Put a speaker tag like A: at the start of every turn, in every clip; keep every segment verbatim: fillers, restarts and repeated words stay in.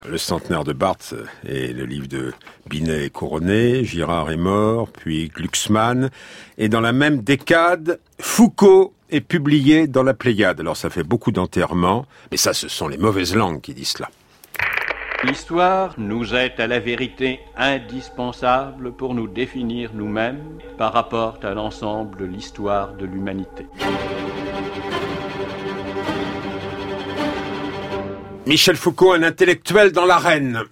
A: Le centenaire de Barthes et le livre de Binet est couronné, Girard est mort, puis Glucksmann. Et dans la même décade, Foucault est publié dans la Pléiade. Alors ça fait beaucoup d'enterrements, mais ça ce sont les mauvaises langues qui disent cela.
B: L'histoire nous est à la vérité indispensable pour nous définir nous-mêmes par rapport à l'ensemble de l'histoire de l'humanité.
A: Michel Foucault, un intellectuel dans l'arène.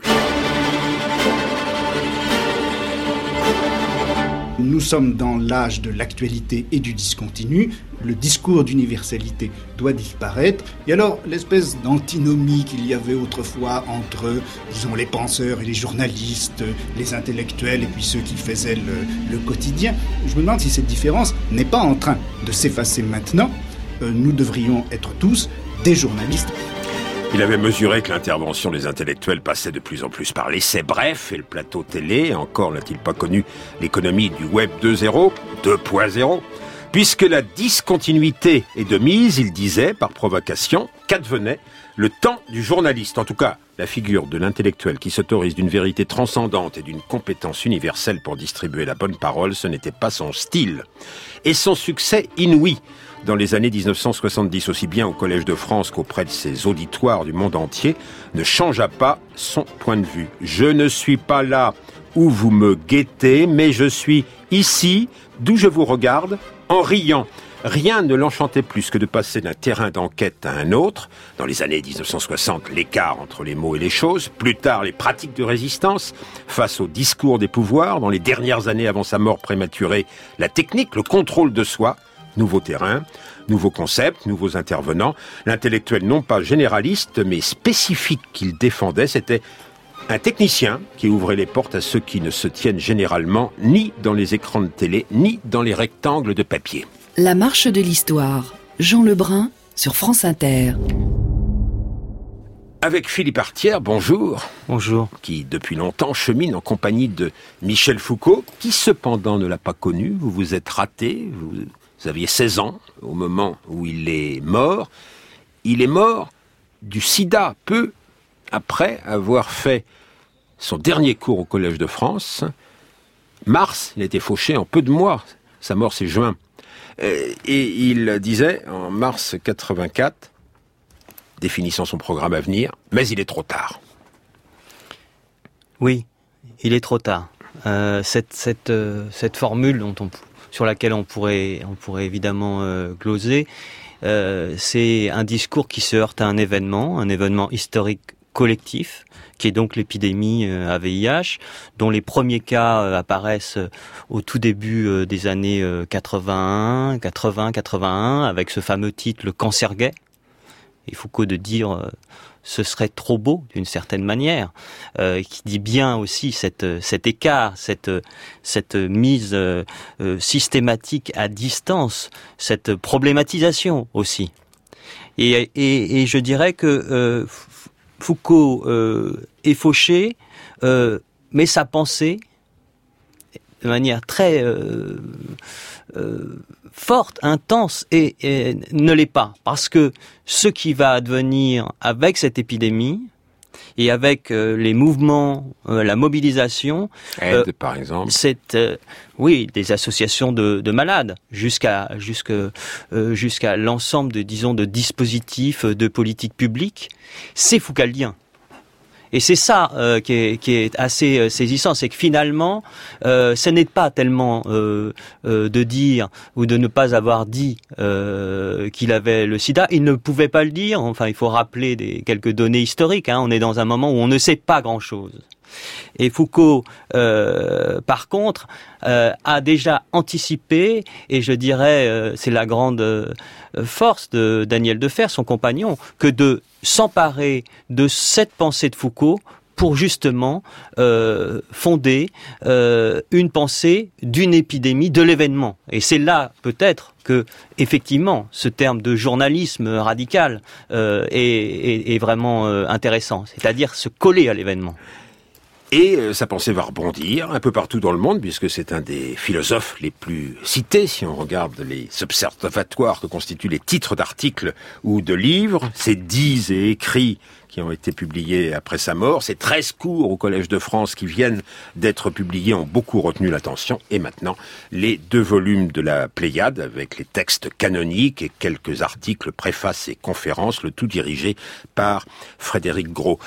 C: Nous sommes dans l'âge de l'actualité et du discontinu. Le discours d'universalité doit disparaître. Et alors, l'espèce d'antinomie qu'il y avait autrefois entre, disons, les penseurs et les journalistes, les intellectuels et puis ceux qui faisaient le, le quotidien, je me demande si cette différence n'est pas en train de s'effacer maintenant. Euh, nous devrions être tous des journalistes.
A: Il avait mesuré que l'intervention des intellectuels passait de plus en plus par l'essai bref et le plateau télé. Encore n'a-t-il pas connu l'économie du web deux point zéro. Puisque la discontinuité est de mise, il disait, par provocation, qu'advenait le temps du journaliste. En tout cas, la figure de l'intellectuel qui s'autorise d'une vérité transcendante et d'une compétence universelle pour distribuer la bonne parole, ce n'était pas son style. Et son succès inouï dans les années dix-neuf cent soixante-dix, aussi bien au Collège de France qu'auprès de ses auditoires du monde entier, ne changea pas son point de vue. Je ne suis pas là où vous me guettez, mais je suis ici, d'où je vous regarde, en riant. Rien ne l'enchantait plus que de passer d'un terrain d'enquête à un autre. Dans les années dix-neuf cent soixante, l'écart entre les mots et les choses. Plus tard, les pratiques de résistance face au discours des pouvoirs. Dans les dernières années avant sa mort prématurée, la technique, le contrôle de soi. Nouveaux terrains, nouveaux concepts, nouveaux intervenants. L'intellectuel non pas généraliste, mais spécifique qu'il défendait, c'était un technicien qui ouvrait les portes à ceux qui ne se tiennent généralement ni dans les écrans de télé, ni dans les rectangles de papier.
D: La marche de l'histoire. Jean Lebrun sur France Inter.
A: Avec Philippe Artière, bonjour.
E: Bonjour.
A: Qui, depuis longtemps, chemine en compagnie de Michel Foucault, qui cependant ne l'a pas connu. Vous vous êtes raté, vous, vous aviez seize ans au moment où il est mort. Il est mort du sida, peu après avoir fait son dernier cours au Collège de France. Mars, il a été fauché en peu de mois. Sa mort, c'est juin. Et il disait, en mars quatre-vingt-quatre, définissant son programme à venir, mais il est trop tard.
E: Oui, il est trop tard. Euh, cette, cette, euh, cette formule dont on, sur laquelle on pourrait, on pourrait évidemment euh, gloser, euh, c'est un discours qui se heurte à un événement, un événement historique collectif, qui est donc l'épidémie à V I H, dont les premiers cas apparaissent au tout début des années quatre-vingt-un, quatre-vingts, quatre-vingt-un, avec ce fameux titre « Le cancer gay ». Et Foucault de dire « ce serait trop beau » d'une certaine manière, euh, qui dit bien aussi cette, cet écart, cette, cette mise euh, systématique à distance, cette problématisation aussi. Et, et, et je dirais que euh, Foucault euh, est fauché, euh, mais sa pensée, de manière très euh, euh, forte, intense, et, et ne l'est pas. Parce que ce qui va advenir avec cette épidémie, et avec euh, les mouvements, euh, la mobilisation...
A: Aide, euh, par exemple.
E: C'est, euh, oui, des associations de, de malades, jusqu'à, jusqu'à, euh, jusqu'à l'ensemble de, disons, de dispositifs de politique publique, c'est foucaldien. Et c'est ça euh, qui, est, qui est assez euh, saisissant, c'est que finalement, euh, ce n'est pas tellement euh, euh, de dire ou de ne pas avoir dit euh, qu'il avait le sida. Il ne pouvait pas le dire. Enfin, il faut rappeler des, quelques données historiques. Hein. On est dans un moment où on ne sait pas grand-chose. Et Foucault, euh, par contre, euh, a déjà anticipé, et je dirais, euh, c'est la grande euh, force de Daniel Defer, son compagnon, que de s'emparer de cette pensée de Foucault pour justement euh, fonder euh, une pensée d'une épidémie, de l'événement. Et c'est là, peut-être, que, effectivement, ce terme de journalisme radical euh, est, est, est vraiment euh, intéressant, c'est-à-dire se coller à l'événement.
A: Et euh, sa pensée va rebondir un peu partout dans le monde, puisque c'est un des philosophes les plus cités, si on regarde les observatoires que constituent les titres d'articles ou de livres, ces dix et écrits qui ont été publiés après sa mort, ces treize cours au Collège de France qui viennent d'être publiés ont beaucoup retenu l'attention, et maintenant les deux volumes de la Pléiade avec les textes canoniques et quelques articles, préfaces et conférences, le tout dirigé par Frédéric Gros.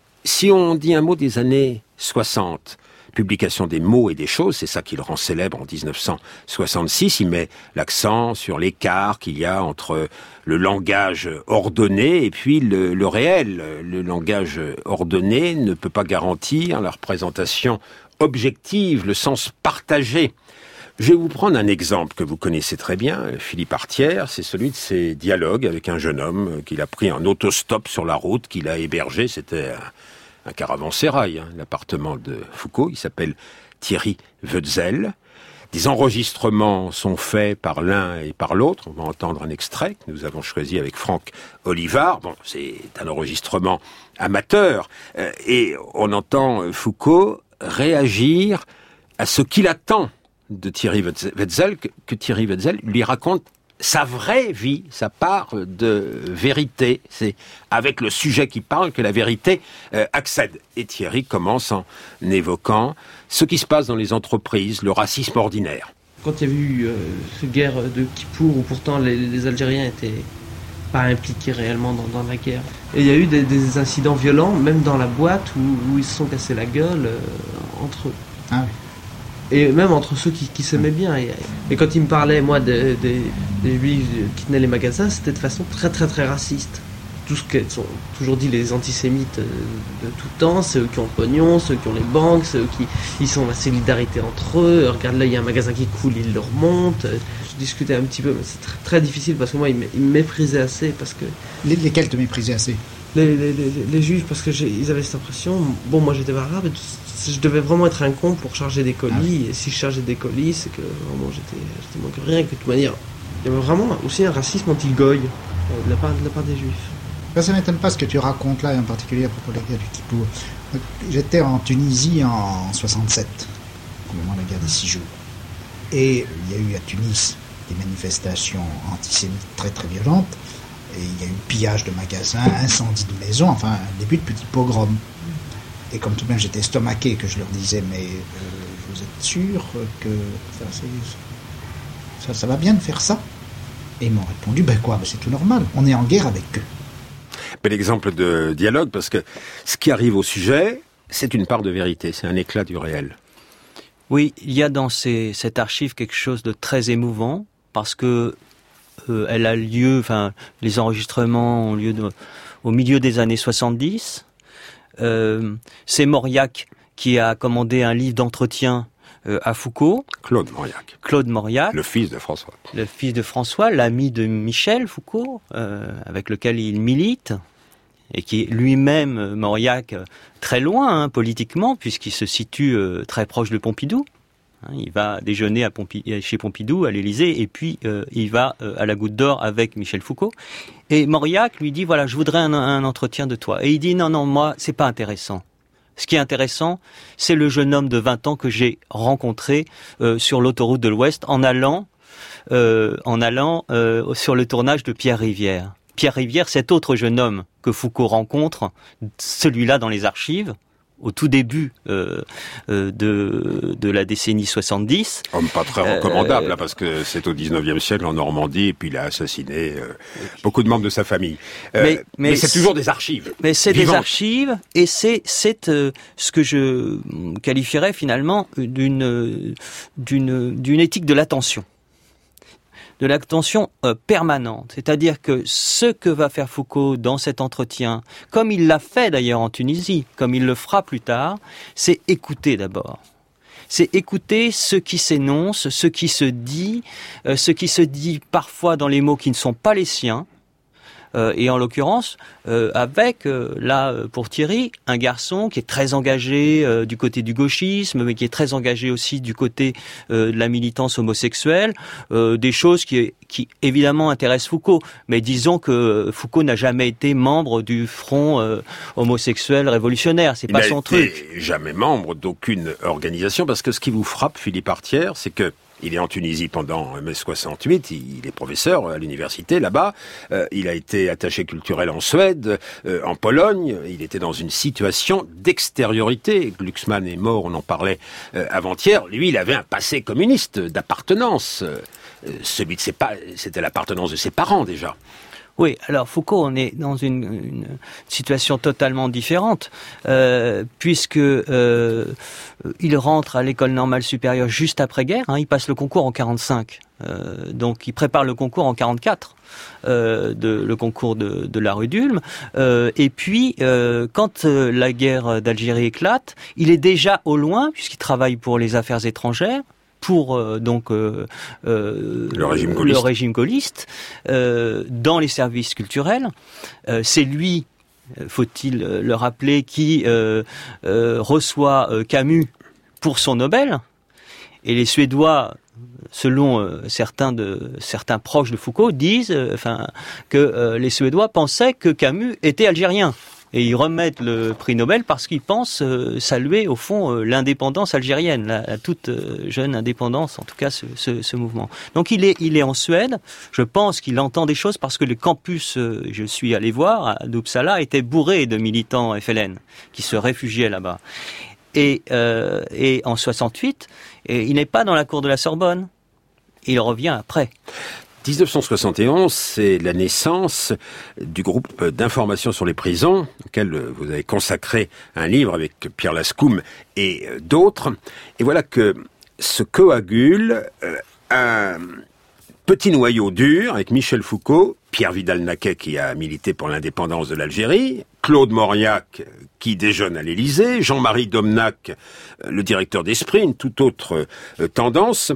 A: Si on dit un mot des années soixante, publication des mots et des choses, c'est ça qui le rend célèbre en dix-neuf cent soixante-six, il met l'accent sur l'écart qu'il y a entre le langage ordonné et puis le, le réel. Le langage ordonné ne peut pas garantir la représentation objective, le sens partagé. Je vais vous prendre un exemple que vous connaissez très bien, Philippe Artière, c'est celui de ses dialogues avec un jeune homme qu'il a pris en autostop sur la route, qu'il a hébergé, c'était un, un caravansérail, hein, l'appartement de Foucault, il s'appelle Thierry Wetzel. Des enregistrements sont faits par l'un et par l'autre, on va entendre un extrait que nous avons choisi avec Franck Olivard, bon, c'est un enregistrement amateur, euh, et on entend Foucault réagir à ce qu'il attend de Thierry Wetzel, que, que Thierry Wetzel lui raconte sa vraie vie, sa part de vérité. C'est avec le sujet qui parle que la vérité euh, accède. Et Thierry commence en évoquant ce qui se passe dans les entreprises, le racisme ordinaire.
F: Quand il y a eu euh, cette guerre de Kippour, où pourtant les, les Algériens étaient pas impliqués réellement dans, dans la guerre, et il y a eu des, des incidents violents, même dans la boîte, où, où ils se sont cassés la gueule euh, entre eux. Ah oui. Et même entre ceux qui, qui s'aimaient bien. Et, et quand il me parlait, moi, des de, de, de juifs qui tenaient les magasins, c'était de façon très très très raciste. Tout ce qu'elles ont toujours dit les antisémites de tout temps, ceux qui ont le pognon, ceux qui ont les banques, ceux qui ils sont la solidarité entre eux. Regarde là, il y a un magasin qui coule, ils le remontent. Je discutais un petit peu, mais c'est très, très difficile parce que moi, ils me méprisaient assez. Parce que...
C: Les, lesquels te méprisaient assez?
F: les, les, les, les juifs, parce qu'ils avaient cette impression. Bon, moi j'étais pas arabe, je devais vraiment être un con pour charger des colis, ah. Et si je chargeais des colis, c'est que vraiment j'étais, j'étais moins que rien, que de toute manière. Il y avait vraiment aussi un racisme anti-goy euh, de, la part, de la part des juifs.
C: Ben, ça ne m'étonne pas ce que tu racontes là, en particulier à propos de la guerre du Kippour. J'étais en Tunisie en soixante-sept, au moment de la guerre des six jours. Et il y a eu à Tunis des manifestations antisémites très très violentes. Et il y a eu pillage de magasins, incendie de maisons, enfin un début de petit pogrom. Et comme tout de même j'étais estomaqué, que je leur disais, mais euh, vous êtes sûr que enfin, c'est, ça, ça va bien de faire ça? Et ils m'ont répondu, ben quoi, ben c'est tout normal, on est en guerre avec eux.
A: Bel exemple de dialogue, parce que ce qui arrive au sujet, c'est une part de vérité, c'est un éclat du réel.
E: Oui, il y a dans ces, cette archive quelque chose de très émouvant, parce que euh, elle a lieu, enfin, les enregistrements ont lieu de, au milieu des années soixante-dix. Euh, c'est Mauriac qui a commandé un livre d'entretien euh, à Foucault.
A: Claude Mauriac.
E: Claude Mauriac.
A: Le fils de François.
E: Le fils de François, l'ami de Michel Foucault, euh, avec lequel il milite, et qui est lui-même, Mauriac, très loin hein, politiquement, puisqu'il se situe euh, très proche de Pompidou. Hein, il va déjeuner à Pompi- chez Pompidou, à l'Élysée, et puis euh, il va euh, à la Goutte d'Or avec Michel Foucault. Et Mauriac lui dit, voilà, je voudrais un, un entretien de toi. Et il dit, non, non, moi, c'est pas intéressant. Ce qui est intéressant, c'est le jeune homme de vingt ans que j'ai rencontré euh, sur l'autoroute de l'Ouest en allant, euh, en allant euh, sur le tournage de Pierre Rivière. Pierre Rivière, cet autre jeune homme que Foucault rencontre, celui-là dans les archives, au tout début euh, euh, de, de la décennie soixante-dix.
A: Homme pas très recommandable, euh, là, parce que c'est au dix-neuvième siècle en Normandie, et puis il a assassiné euh, beaucoup de membres de sa famille. Euh, mais, mais, mais c'est, c'est toujours des archives.
E: Mais c'est
A: vivantes.
E: Des archives, et c'est, c'est euh, ce que je qualifierais finalement d'une, d'une, d'une éthique de l'attention. De l'attention euh, permanente. C'est-à-dire que ce que va faire Foucault dans cet entretien, comme il l'a fait d'ailleurs en Tunisie, comme il le fera plus tard, c'est écouter d'abord. C'est écouter ce qui s'énonce, ce qui se dit, euh, ce qui se dit parfois dans les mots qui ne sont pas les siens, Euh, et en l'occurrence, euh, avec, euh, là, pour Thierry, un garçon qui est très engagé euh, du côté du gauchisme, mais qui est très engagé aussi du côté euh, de la militance homosexuelle, euh, des choses qui, qui évidemment intéressent Foucault. Mais disons que Foucault n'a jamais été membre du front euh, homosexuel révolutionnaire, c'est
A: Il
E: pas son truc.
A: Il n'est jamais membre d'aucune organisation, parce que ce qui vous frappe, Philippe Artière, c'est que il est en Tunisie pendant mai soixante-huit, il est professeur à l'université là-bas, euh, il a été attaché culturel en Suède, euh, en Pologne, il était dans une situation d'extériorité. Glucksmann est mort, on en parlait euh, avant-hier, lui il avait un passé communiste d'appartenance, euh, celui de ses pa- c'était l'appartenance de ses parents déjà.
E: Oui, alors Foucault, on est dans une, une situation totalement différente, euh, puisque euh, il rentre à l'école normale supérieure juste après-guerre, hein, il passe le concours en quarante-cinq, euh, donc il prépare le concours en quarante-quatre, euh, de, le concours de, de la rue d'Ulm, euh, et puis euh, quand euh, la guerre d'Algérie éclate, il est déjà au loin, puisqu'il travaille pour les affaires étrangères, pour euh, donc euh, euh,
A: le régime gaulliste,
E: le régime gaulliste euh, dans les services culturels. Euh, c'est lui, faut-il le rappeler, qui euh, euh, reçoit euh, Camus pour son Nobel. Et les Suédois, selon euh, certains de certains proches de Foucault, disent, euh, enfin, que euh, les Suédois pensaient que Camus était algérien. Et ils remettent le prix Nobel parce qu'ils pensent euh, saluer, au fond, euh, l'indépendance algérienne, la, la toute euh, jeune indépendance, en tout cas, ce, ce, ce mouvement. Donc il est, il est en Suède. Je pense qu'il entend des choses parce que le campus, euh, je suis allé voir, d'Uppsala, était bourré de militants F L N qui se réfugiaient là-bas. Et, euh, et en soixante-huit, et il n'est pas dans la cour de la Sorbonne. Il revient après.
A: dix-neuf cent soixante et onze, c'est la naissance du groupe d'information sur les prisons, auquel vous avez consacré un livre avec Pierre Lascoum et d'autres. Et voilà que se coagule un petit noyau dur avec Michel Foucault, Pierre Vidal-Naquet qui a milité pour l'indépendance de l'Algérie, Claude Mauriac qui déjeune à l'Élysée, Jean-Marie Domnac, le directeur d'Esprit, une toute autre tendance.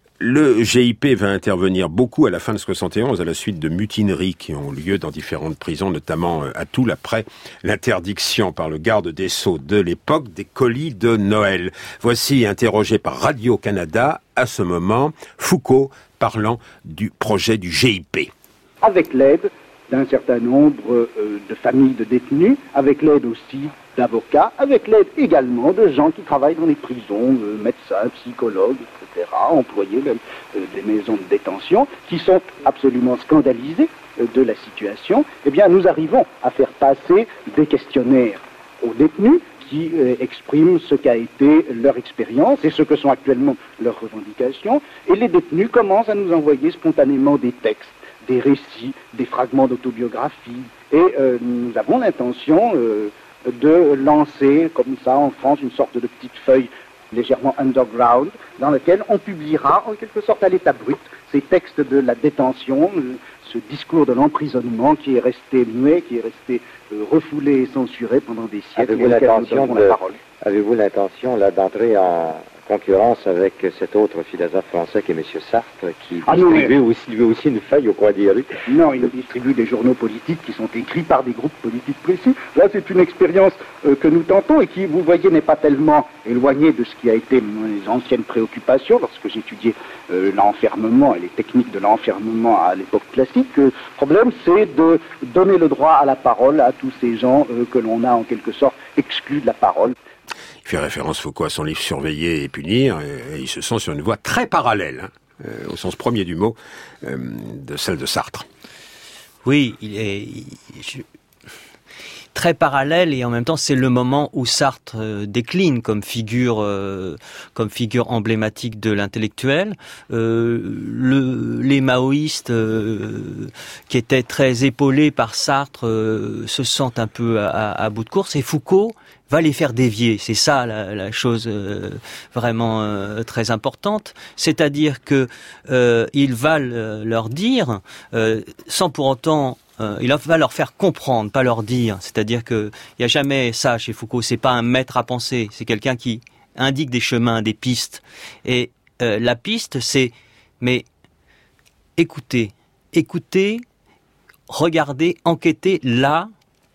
A: Le G I P va intervenir beaucoup à la fin de soixante et onze à la suite de mutineries qui ont lieu dans différentes prisons, notamment à Toul, après l'interdiction par le garde des Sceaux de l'époque des colis de Noël. Voici, interrogé par Radio-Canada, à ce moment, Foucault parlant du projet du G I P.
G: Avec l'aide d'un certain nombre euh, de familles de détenus, avec l'aide aussi d'avocats, avec l'aide également de gens qui travaillent dans les prisons, euh, médecins, psychologues, et cetera, employés même euh, des maisons de détention, qui sont absolument scandalisés euh, de la situation. Eh bien, nous arrivons à faire passer des questionnaires aux détenus qui euh, expriment ce qu'a été leur expérience et ce que sont actuellement leurs revendications. Et les détenus commencent à nous envoyer spontanément des textes, des récits, des fragments d'autobiographie. Et euh, nous avons l'intention euh, de lancer, comme ça, en France, une sorte de petite feuille légèrement underground, dans laquelle on publiera, en quelque sorte à l'état brut, ces textes de la détention, euh, ce discours de l'emprisonnement qui est resté muet, qui est resté euh, refoulé et censuré pendant des siècles.
H: Avez-vous l'intention, de, la avez-vous l'intention là, d'entrer en concurrence avec cet autre philosophe français qui est M. Sartre, qui
G: ah
H: distribue
G: non,
H: aussi, lui aussi une feuille au coin des rues?
G: Non, il distribue des journaux politiques qui sont écrits par des groupes politiques précis. Là, c'est une expérience euh, que nous tentons et qui, vous voyez, n'est pas tellement éloignée de ce qui a été mes anciennes préoccupations lorsque j'étudiais euh, l'enfermement et les techniques de l'enfermement à l'époque classique. Le problème, c'est de donner le droit à la parole à tous ces gens euh, que l'on a en quelque sorte exclus de la parole.
A: Il fait référence, Foucault, à son livre Surveiller et punir, et il se sent sur une voie très parallèle, hein, euh, au sens premier du mot, euh, de celle de Sartre.
E: Oui, il est il, je, très parallèle, et en même temps c'est le moment où Sartre euh, décline comme figure, euh, comme figure emblématique de l'intellectuel. Euh, le, les maoïstes euh, qui étaient très épaulés par Sartre euh, se sentent un peu à, à, à bout de course, et Foucault va les faire dévier. C'est ça la, la chose euh, vraiment euh, très importante. C'est-à-dire que euh, il va le, leur dire, euh, sans pour autant, euh, il va leur faire comprendre, pas leur dire. C'est-à-dire que il y a jamais ça chez Foucault. C'est pas un maître à penser. C'est quelqu'un qui indique des chemins, des pistes. Et euh, la piste, c'est mais écoutez, écoutez regarder, enquêter là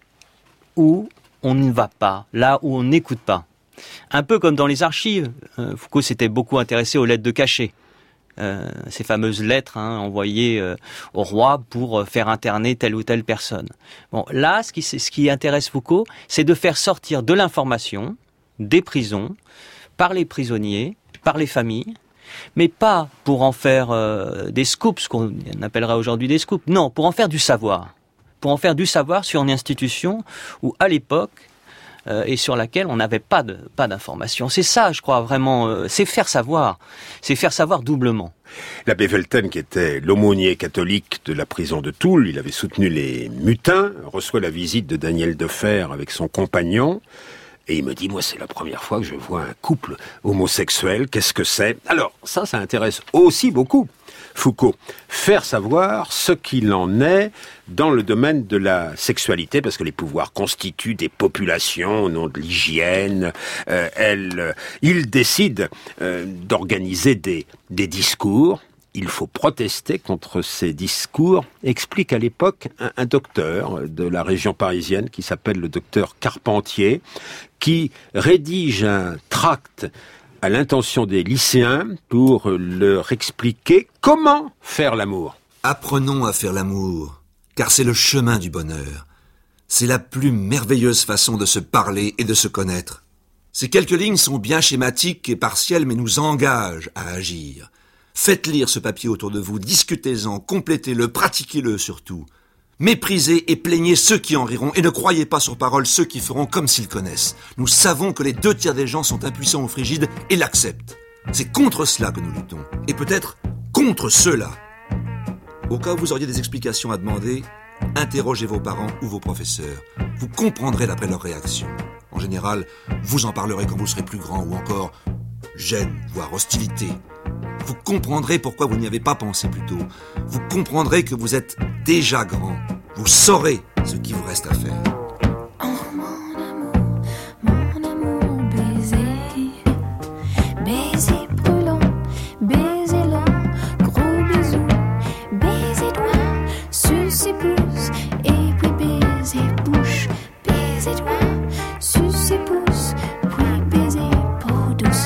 E: où on ne va pas, là où on n'écoute pas. Un peu comme dans les archives. Euh, Foucault s'était beaucoup intéressé aux lettres de cachet. Euh, ces fameuses lettres hein, envoyées euh, au roi pour euh, faire interner telle ou telle personne. Bon, là, ce qui, ce qui intéresse Foucault, c'est de faire sortir de l'information des prisons, par les prisonniers, par les familles, mais pas pour en faire euh, des scoops, ce qu'on appellerait aujourd'hui des scoops. Non, pour en faire du savoir. Pour en faire du savoir sur une institution où, à l'époque, euh, et sur laquelle on n'avait pas de pas d'informations. C'est ça, je crois, vraiment, euh, c'est faire savoir. C'est faire savoir doublement.
A: L'abbé Velten, qui était l'aumônier catholique de la prison de Toul, il avait soutenu les mutins, reçoit la visite de Daniel Defer avec son compagnon. Et il me dit, moi, c'est la première fois que je vois un couple homosexuel. Qu'est-ce que c'est ? Alors, ça, ça intéresse aussi beaucoup Foucault. Faire savoir ce qu'il en est dans le domaine de la sexualité, parce que les pouvoirs constituent des populations au nom de l'hygiène. Euh, elle, il décide euh, d'organiser des, des discours. Il faut protester contre ces discours, explique à l'époque un, un docteur de la région parisienne qui s'appelle le docteur Carpentier, qui rédige un tract à l'intention des lycéens pour leur expliquer comment faire l'amour.
I: Apprenons à faire l'amour, car c'est le chemin du bonheur. C'est la plus merveilleuse façon de se parler et de se connaître. Ces quelques lignes sont bien schématiques et partielles, mais nous engagent à agir. Faites lire ce papier autour de vous, discutez-en, complétez-le, pratiquez-le surtout. Méprisez et plaignez ceux qui en riront et ne croyez pas sur parole ceux qui feront comme s'ils connaissent. Nous savons que les deux tiers des gens sont impuissants ou frigides et l'acceptent. C'est contre cela que nous luttons. Et peut-être contre ceux-là. Au cas où vous auriez des explications à demander, interrogez vos parents ou vos professeurs. Vous comprendrez d'après leur réaction. En général, vous en parlerez quand vous serez plus grand ou encore gêne, voire hostilité. Vous comprendrez pourquoi vous n'y avez pas pensé plus tôt. Vous comprendrez que vous êtes déjà grand. Vous saurez ce qu'il vous reste à faire.
J: Oh mon amour, mon amour, baiser, baiser brûlant, baiser lent, gros bisou, baiser doigt, suce et pouce, et puis baiser bouche, baiser doigt, suce et pouce, puis baiser peau douce.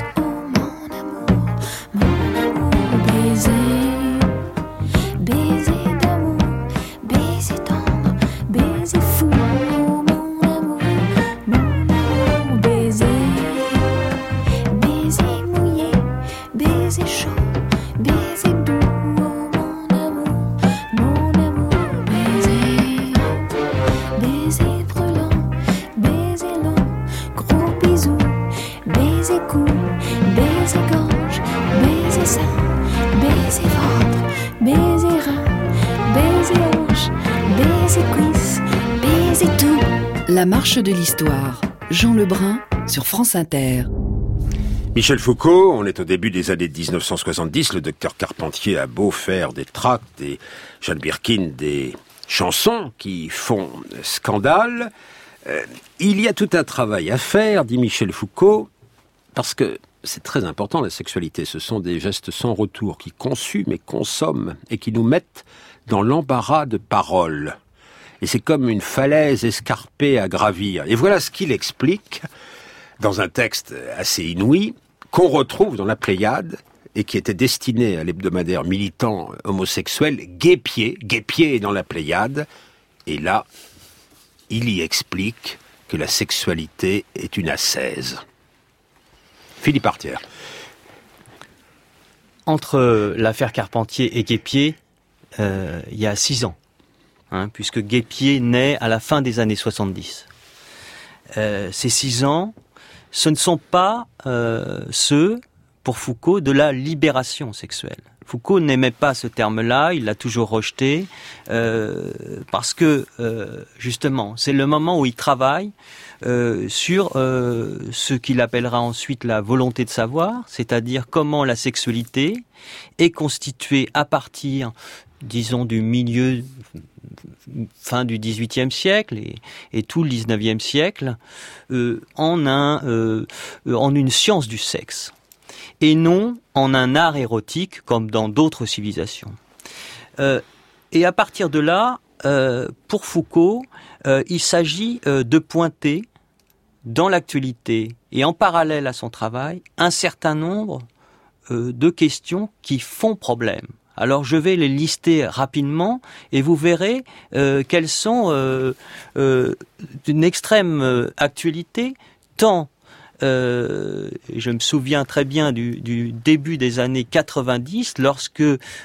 D: La marche de l'histoire, Jean Lebrun sur France Inter.
A: Michel Foucault, on est au début des années dix-neuf cent soixante-dix, le docteur Carpentier a beau faire des tracts, des Jane Birkin, des chansons qui font scandale. Euh, il y a tout un travail à faire, dit Michel Foucault, parce que c'est très important la sexualité, ce sont des gestes sans retour qui consument et consomment et qui nous mettent dans l'embarras de paroles. Et c'est comme une falaise escarpée à gravir. Et voilà ce qu'il explique dans un texte assez inouï qu'on retrouve dans la Pléiade et qui était destiné à l'hebdomadaire militant homosexuel Guépier. Guépier est dans la Pléiade. Et là, il y explique que la sexualité est une ascèse. Philippe Artière.
E: Entre l'affaire Carpentier et Guépier, euh, il y a six ans. Hein, puisque Guépier naît à la fin des années soixante-dix. Euh, ces six ans, ce ne sont pas euh, ceux, pour Foucault, de la libération sexuelle. Foucault n'aimait pas ce terme-là, il l'a toujours rejeté, euh, parce que, euh, justement, c'est le moment où il travaille euh, sur euh, ce qu'il appellera ensuite la volonté de savoir, c'est-à-dire comment la sexualité est constituée à partir, disons, du milieu, fin du dix-huitième siècle et, et tout le dix-neuvième siècle, euh, en, un, euh, en une science du sexe, et non en un art érotique comme dans d'autres civilisations. Euh, et à partir de là, euh, pour Foucault, euh, il s'agit euh, de pointer dans l'actualité et en parallèle à son travail un certain nombre euh, de questions qui font problème. Alors je vais les lister rapidement et vous verrez euh, qu'elles sont euh, euh, d'une extrême euh, actualité, tant euh, je me souviens très bien du, du début des années quatre-vingt-dix, lorsque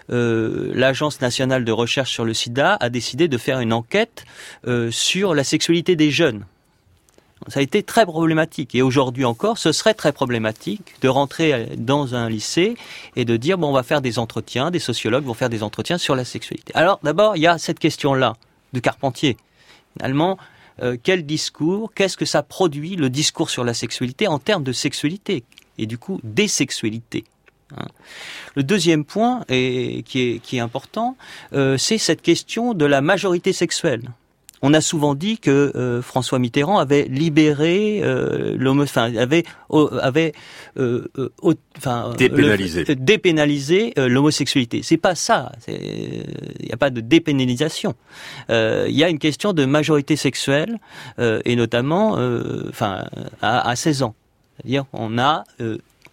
E: euh, l'Agence nationale de recherche sur le sida a décidé de faire une enquête euh, sur la sexualité des jeunes. Ça a été très problématique. Et aujourd'hui encore, ce serait très problématique de rentrer dans un lycée et de dire, bon, on va faire des entretiens, des sociologues vont faire des entretiens sur la sexualité. Alors, d'abord, il y a cette question-là, de Carpentier. Finalement, euh, quel discours, qu'est-ce que ça produit, le discours sur la sexualité, en termes de sexualité, et du coup, désexualité. Hein. Le deuxième point, et qui est, qui est important, euh, c'est cette question de la majorité sexuelle. On a souvent dit que euh, François Mitterrand avait libéré euh, l'homo, enfin avait euh, avait euh, euh, enfin
A: dépénalisé,
E: le, dépénalisé euh, l'homosexualité. C'est pas ça. Il n'y a pas de dépénalisation. Il euh, y a une question de majorité sexuelle euh, et notamment, enfin, euh, à, à seize ans. C'est-à-dire, on a euh,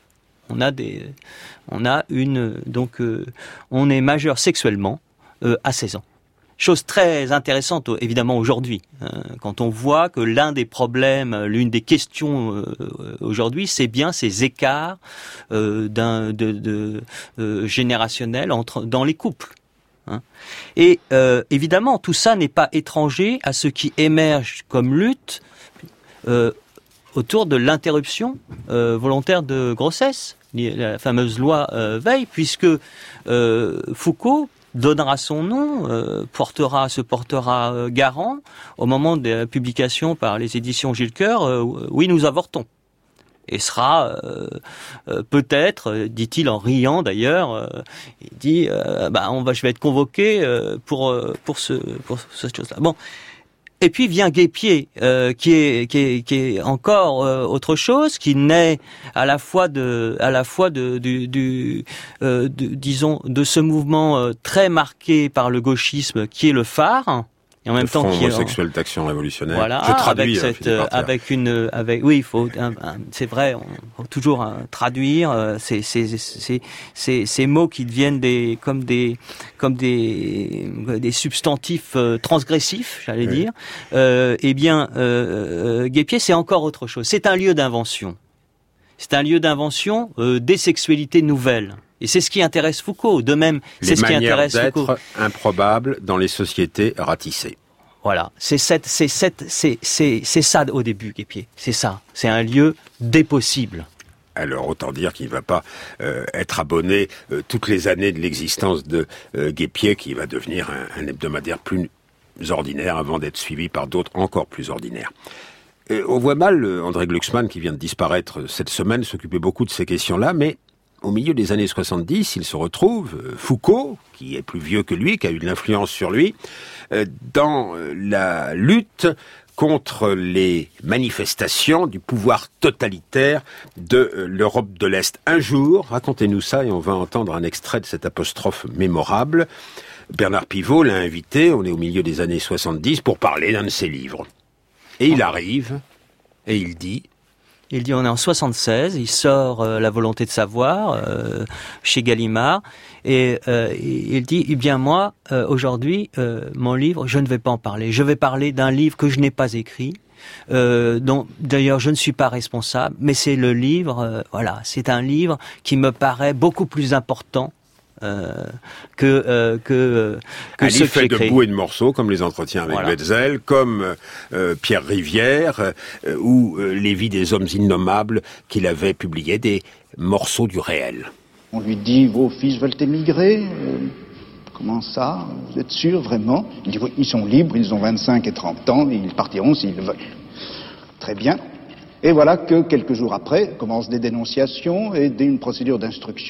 E: on a des, on a une donc euh, on est majeur sexuellement euh, à seize ans. Chose très intéressante, évidemment, aujourd'hui, hein, quand on voit que l'un des problèmes, l'une des questions euh, aujourd'hui, c'est bien ces écarts euh, d'un, de, de, euh, générationnels entre, dans les couples. Hein. Et euh, évidemment, tout ça n'est pas étranger à ce qui émerge comme lutte euh, autour de l'interruption euh, volontaire de grossesse, la fameuse loi euh, Veil, puisque euh, Foucault donnera son nom, euh, portera, se portera euh, garant au moment de la publication par les éditions Gilles Coeur, euh, oui, nous avortons. Et sera euh, euh, peut-être, dit-il en riant d'ailleurs, euh, il dit, euh, bah, on va, je vais être convoqué euh, pour euh, pour ce pour cette chose-là. Bon. Et puis vient Guépier, euh, qui est qui est qui est encore euh, autre chose, qui naît à la fois de à la fois de du, du euh, de, disons de ce mouvement euh, très marqué par le gauchisme qui est le phare. Et en même
A: le
E: temps,
A: Front
E: qui
A: homosexuel d'action révolutionnaire.
E: Voilà,
A: je traduis
E: avec cette, euh, avec une, avec, oui, il faut, un, un, c'est vrai, on faut toujours hein, traduire euh, ces, ces, ces, ces, ces mots qui deviennent des, comme des, comme des, des substantifs euh, transgressifs, j'allais oui. dire. Euh, eh bien, euh, Guépier, c'est encore autre chose. C'est un lieu d'invention. C'est un lieu d'invention euh, des sexualités nouvelles. Et c'est ce qui intéresse Foucault. De même,
A: les
E: c'est ce qui intéresse Foucault.
A: Les manières d'être improbables dans les sociétés ratissées.
E: Voilà, c'est cette, c'est cette, c'est, c'est, c'est ça au début, Guépier. C'est ça. C'est un lieu des possibles.
A: Alors autant dire qu'il ne va pas euh, être abonné euh, toutes les années de l'existence de euh, Guépier, qui va devenir un, un hebdomadaire plus ordinaire avant d'être suivi par d'autres encore plus ordinaires. Euh, on voit mal euh, André Glucksmann, qui vient de disparaître cette semaine, s'occuper beaucoup de ces questions-là, mais au milieu des années soixante-dix, il se retrouve, euh, Foucault, qui est plus vieux que lui, qui a eu de l'influence sur lui, euh, dans euh, la lutte contre les manifestations du pouvoir totalitaire de euh, l'Europe de l'Est. Un jour, racontez-nous ça, et on va entendre un extrait de cette apostrophe mémorable. Bernard Pivot l'a invité, on est au milieu des années soixante-dix, pour parler d'un de ses livres. Et il arrive, et il dit...
E: Il dit, on est en soixante-seize, il sort euh, La volonté de savoir, euh, chez Gallimard, et euh, il dit, eh bien moi, euh, aujourd'hui, euh, mon livre, je ne vais pas en parler. Je vais parler d'un livre que je n'ai pas écrit, euh, dont d'ailleurs je ne suis pas responsable, mais c'est le livre, euh, voilà, c'est un livre qui me paraît beaucoup plus important Euh, que euh, que que
A: un
E: ce
A: livre fait de
E: créé.
A: bouts et de morceaux, comme les entretiens avec
E: voilà.
A: Wetzel, comme euh, Pierre Rivière, euh, ou euh, Les vies des hommes innommables, qu'il avait publié, des morceaux du réel.
C: On lui dit, vos fils veulent émigrer euh, Comment ça? Vous êtes sûr, vraiment? Il dit, oui, ils sont libres, ils ont vingt-cinq et trente ans, et ils partiront s'ils le veulent. Très bien. Et voilà que, quelques jours après, commencent des dénonciations et une procédure d'instruction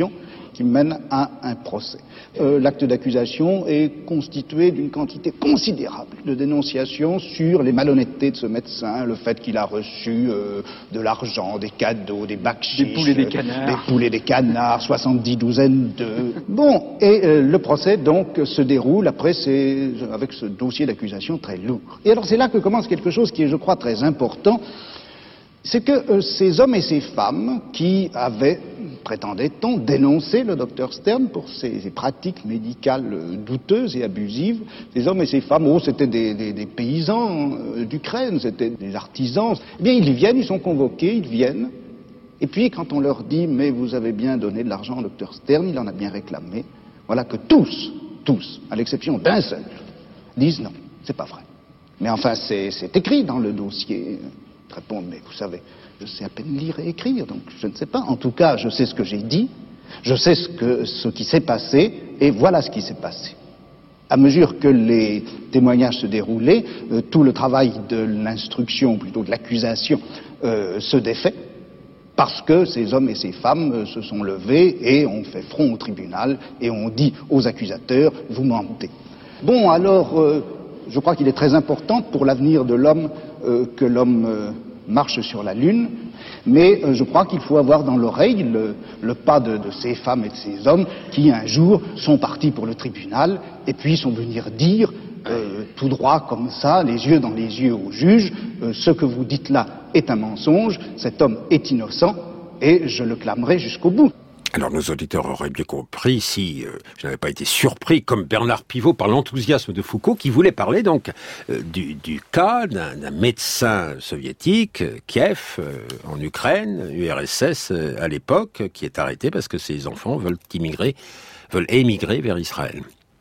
C: qui mène à un procès. Euh, l'acte d'accusation est constitué d'une quantité considérable de dénonciations sur les malhonnêtetés de ce médecin, le fait qu'il a reçu euh, de l'argent, des cadeaux, des bakchiches,
K: des poules et des canards,
C: des poules et des canards, soixante-dix douzaines de... Bon, et euh, le procès donc se déroule après ces, avec ce dossier d'accusation très lourd. Et alors c'est là que commence quelque chose qui est, je crois, très important. C'est que euh, ces hommes et ces femmes qui avaient, prétendait-on, dénoncé le docteur Stern pour ses, ses pratiques médicales euh, douteuses et abusives, ces hommes et ces femmes, oh, c'était des, des, des paysans euh, d'Ukraine, c'était des artisans, eh bien ils viennent, ils sont convoqués, ils viennent, et puis quand on leur dit, mais vous avez bien donné de l'argent au docteur Stern, il en a bien réclamé, voilà que tous, tous, à l'exception d'un seul, disent non, c'est pas vrai. Mais enfin, c'est, c'est écrit dans le dossier. Répondre, mais vous savez, je sais à peine lire et écrire, donc je ne sais pas. En tout cas, je sais ce que j'ai dit, je sais ce, que, ce qui s'est passé, et voilà ce qui s'est passé. À mesure que les témoignages se déroulaient, euh, tout le travail de l'instruction, ou plutôt de l'accusation, euh, se défait, parce que ces hommes et ces femmes euh, se sont levés et ont fait front au tribunal, et ont dit aux accusateurs, vous mentez. Bon, alors, euh, je crois qu'il est très important pour l'avenir de l'homme euh, que l'homme euh, marche sur la Lune, mais euh, je crois qu'il faut avoir dans l'oreille le, le pas de, de ces femmes et de ces hommes qui un jour sont partis pour le tribunal et puis sont venus dire euh, tout droit comme ça, les yeux dans les yeux au juge, euh, ce que vous dites là est un mensonge, cet homme est innocent et je le clamerai jusqu'au bout.
A: Alors nos auditeurs auraient bien compris si euh, je n'avais pas été surpris, comme Bernard Pivot, par l'enthousiasme de Foucault, qui voulait parler donc euh, du, du cas d'un, d'un médecin soviétique, euh, Kiev, euh, en Ukraine, U R S S euh, à l'époque, qui est arrêté parce que ses enfants veulent immigrer, veulent émigrer vers Israël.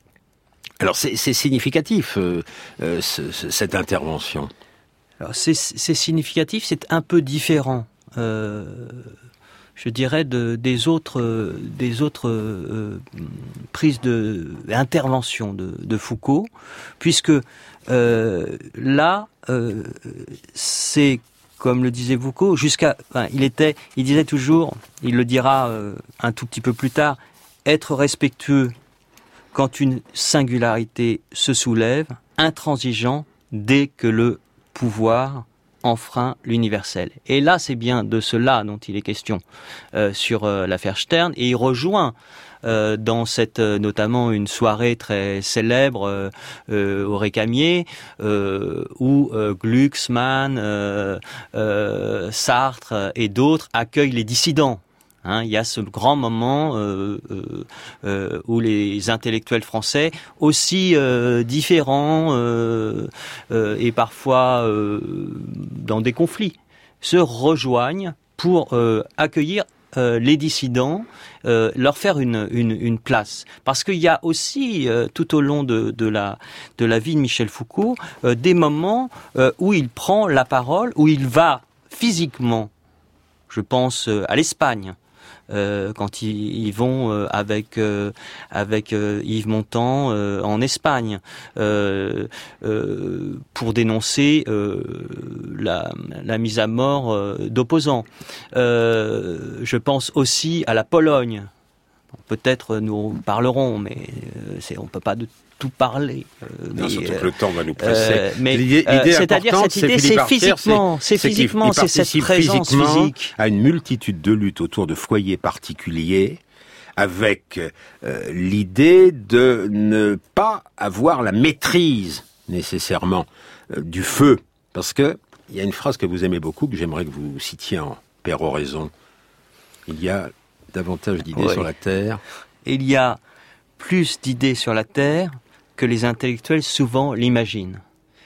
A: Alors c'est, c'est significatif euh, euh, ce, ce, cette intervention.
E: Alors c'est, c'est significatif, c'est un peu différent. Euh... je dirais, de, des autres, des autres euh, prises de intervention de, de Foucault, puisque euh, là, euh, c'est, comme le disait Foucault, jusqu'à, enfin, il était, il disait toujours, il le dira euh, un tout petit peu plus tard, être respectueux quand une singularité se soulève, intransigeant dès que le pouvoir enfreint l'universel. Et là, c'est bien de cela dont il est question euh, sur euh, l'affaire Stern, et il rejoint euh, dans cette, euh, notamment une soirée très célèbre euh, euh, au Récamier, euh, où euh, Glucksmann, euh, euh, Sartre et d'autres accueillent les dissidents. Hein, il y a ce grand moment euh, euh, euh, où les intellectuels français, aussi euh, différents euh, euh, et parfois euh, dans des conflits, se rejoignent pour euh, accueillir euh, les dissidents, euh, leur faire une, une, une place. Parce qu'il y a aussi, euh, tout au long de, de, la, de la vie de Michel Foucault, euh, des moments euh, où il prend la parole, où il va physiquement, je pense euh, à l'Espagne, Euh, quand ils, ils vont euh, avec euh, avec euh, Yves Montand euh, en Espagne euh, euh, pour dénoncer euh, la, la mise à mort euh, d'opposants. Euh, je pense aussi à la Pologne. Peut-être nous parlerons, mais euh, c'est, on peut pas de tout parler. Euh,
A: non,
E: mais,
A: surtout
E: euh,
A: que le temps va nous presser.
E: Euh, mais
A: l'idée,
E: euh,
A: l'idée
E: c'est-à-dire cette idée, c'est, c'est physiquement, c'est, c'est physiquement, c'est cette présence physique.
A: À une multitude de luttes autour de foyers particuliers, avec euh, l'idée de ne pas avoir la maîtrise nécessairement euh, du feu, parce que il y a une phrase que vous aimez beaucoup que j'aimerais que vous citiez en péroraison. Il y a davantage d'idées oui. sur la terre.
E: Il y a plus d'idées sur la terre que les intellectuels souvent l'imaginent.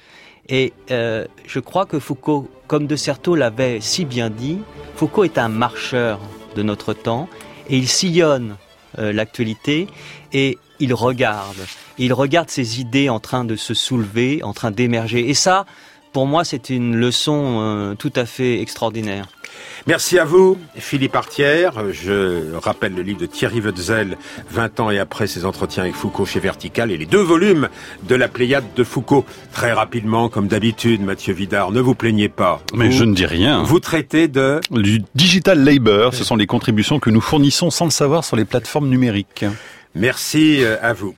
E: Et euh, je crois que Foucault, comme de Certeau l'avait si bien dit, Foucault est un marcheur de notre temps et il sillonne euh, l'actualité et il regarde. Il regarde ces idées en train de se soulever, en train d'émerger. Et ça, pour moi, c'est une leçon euh, tout à fait extraordinaire.
A: Merci à vous, Philippe Artière. Je rappelle le livre de Thierry Wetzel, vingt ans et après ses entretiens avec Foucault chez Vertical, et les deux volumes de la Pléiade de Foucault. Très rapidement, comme d'habitude, Mathieu Vidard, ne vous plaignez pas.
K: Mais
A: vous,
K: je ne dis rien.
A: Vous traitez de...
K: Du digital labor, ce sont les contributions que nous fournissons sans le savoir sur les plateformes numériques.
A: Merci à vous.